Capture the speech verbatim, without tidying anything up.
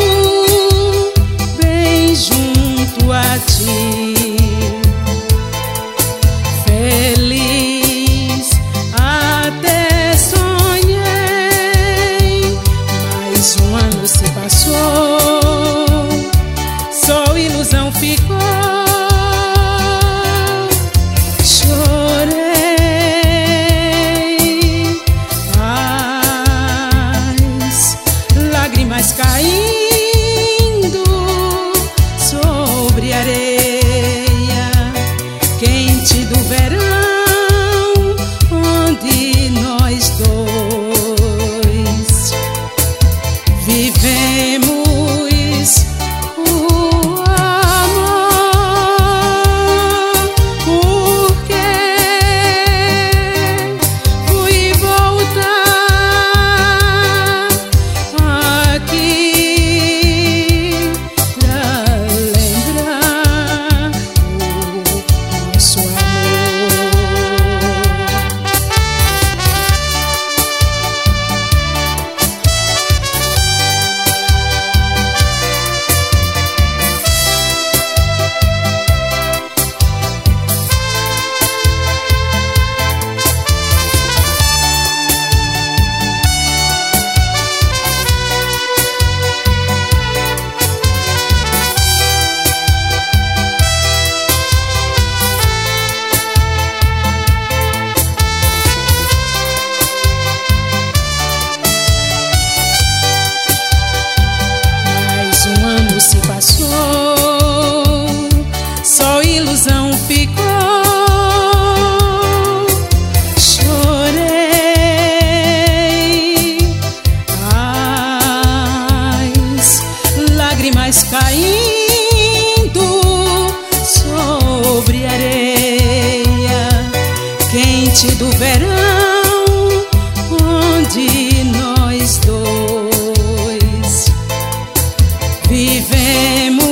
bem junto a ti. Feliz até sonhei, mas um ano se passou, só ilusão ficou. Caindo sobre areia quente do verão, onde nós dois vivemos o amor. Porque fui voltar aqui se passou, só ilusão ficou. Chorei as lágrimas caindo sobre areia quente do verão, onde nós dois vivemos